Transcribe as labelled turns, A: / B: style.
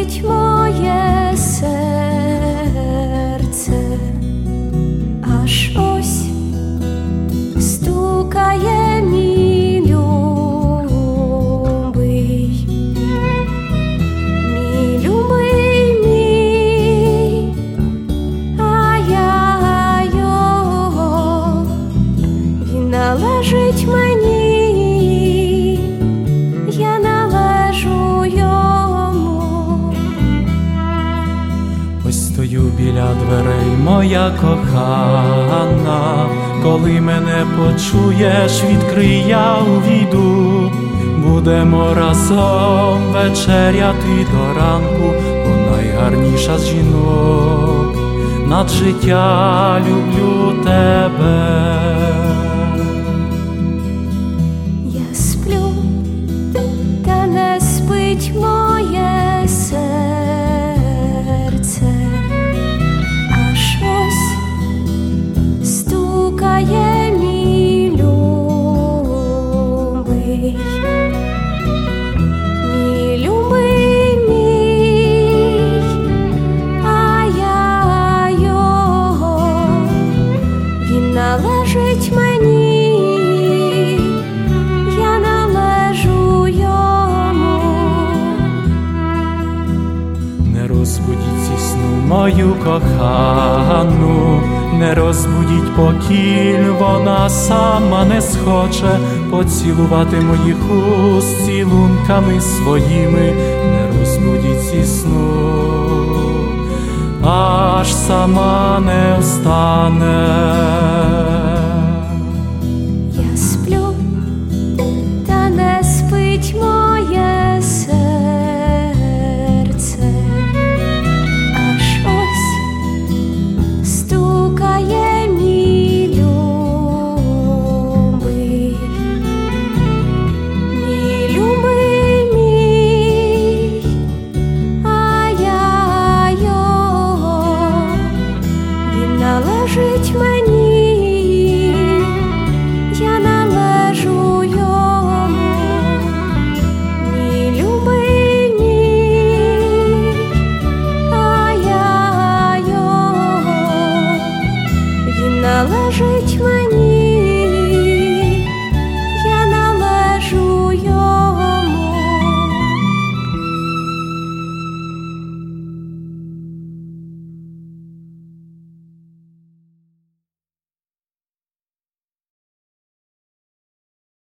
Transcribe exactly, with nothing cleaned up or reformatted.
A: спить моє серце, аж ось стукає мій любий, мій любий мій, а я його, він належить мені. Я належу йому.
B: Ось стою біля дверей, моя кохана, коли мене почуєш, відкрий, я увійду. Будемо разом вечеряти до ранку, бо найгарніша з жінок, над життя люблю тебе.
A: Моє серце, аж ось стукає мій любий, мій любий мій, а я його, він належить мені.
B: Не розбудіть зі сну мою кохану, не розбудіть покіль, вона сама не схоче поцілувати моїх уст цілунками своїми. Не розбудіть зі сну, аж сама не встане.